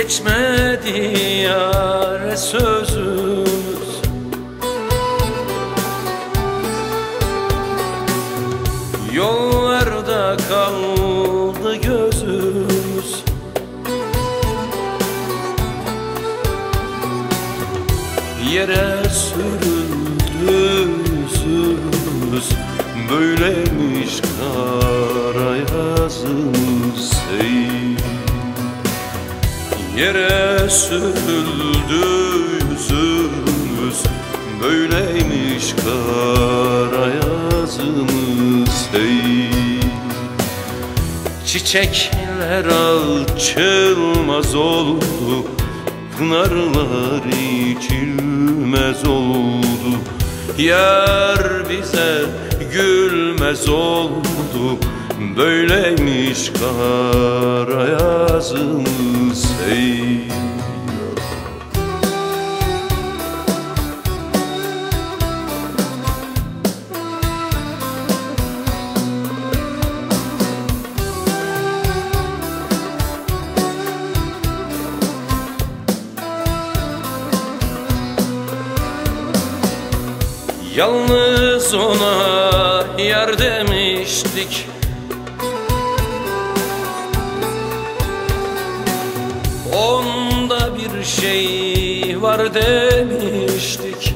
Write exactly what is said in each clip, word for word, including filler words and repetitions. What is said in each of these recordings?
geçmedi yâre sözümüz. Yollarda kaldı gözümüz. Yere sürüldü yüzümüz. Böyleymiş kara yazımız ey. Yere sürüldü yüzümüz. Böyleymiş kara yazımız ey. Çiçekler açılmaz oldu, pınarlar içilmez oldu. Yar bize gülmez oldu, böyleymiş kara yazımız ey. Yalnız ona yar demiştik, onda bir şey var demiştik.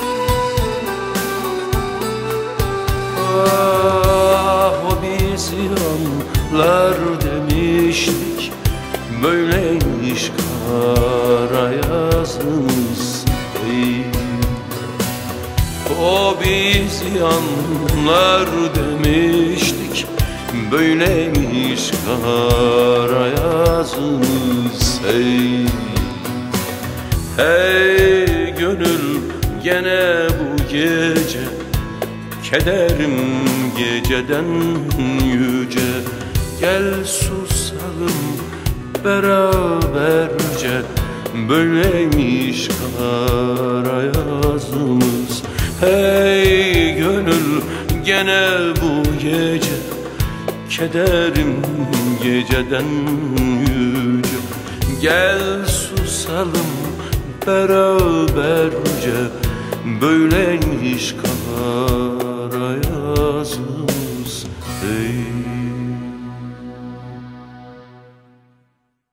Ah, o bizi anlar demiştik, böyleymiş kara yazımız ey. O bizi anlar demiştik, böyleymiş kara yazımız ey. Hey gönül gene bu gece, kederim geceden yüce. Gel susalım beraberce, böyleymiş kara yazımız. Hey gönül gene bu gece, kederim geceden yüce. Gel susalım beraberce, böyleymiş kara yazımız.